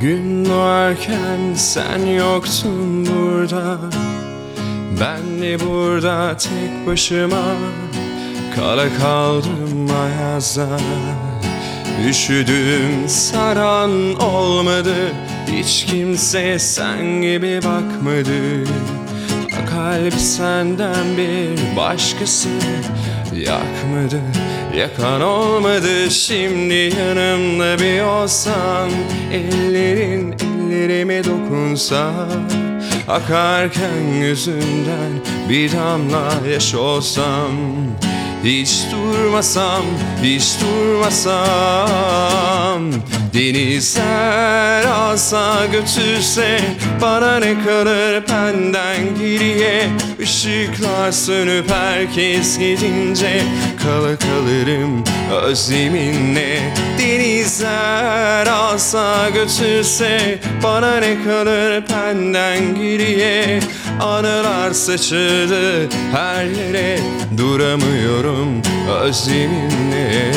Gün doğarken sen yoktun burada, ben de burada tek başıma kala kaldım ayazda. Üşüdüm, saran olmadı, hiç kimse sen gibi bakmadı. Kalbi senden bir başkası yakmadı, yakan olmadı. Şimdi yanımda bir olsan, ellerin ellerime dokunsa, akarken yüzünden bir damla yaş olsam, hiç durmasam, hiç durmasam. Denizler alsa götürse, bana ne kalır benden geriye? Işıklar sönüp herkes gidince kala kalırım özleminle. Denizler alsa götürse, bana ne kalır benden geriye? Anılar saçıldı her yere, duramıyorum özleminle.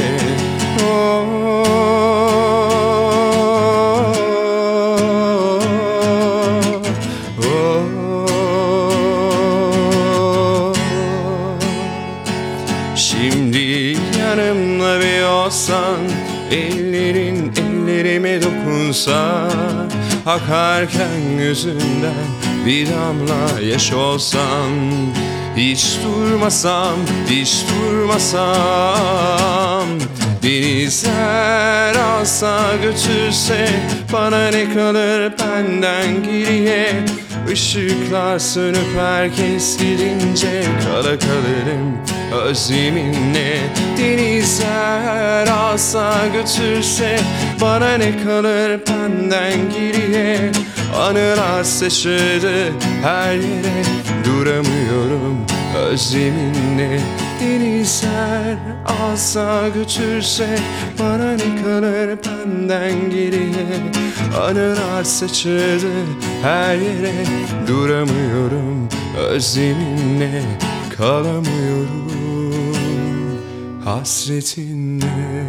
Şimdi yanımda bir olsan, ellerin ellerime dokunsa, akarken yüzünden bir damla yaş olsam, hiç durmasam, hiç durmasam. Denizler alsa götürse, bana ne kalır benden geriye? Işıklar sönüp herkes gidince kala kalırım özleminle. Denizler alsa götürse, bana ne kalır benden geriye? Anılar saçıldı her yere, duramıyorum özleminle. Denizler alsa götürse, bana ne kalır benden geriye? Anılar saçıldı her yere, duramıyorum özleminle. Kalamıyorum hasretinle.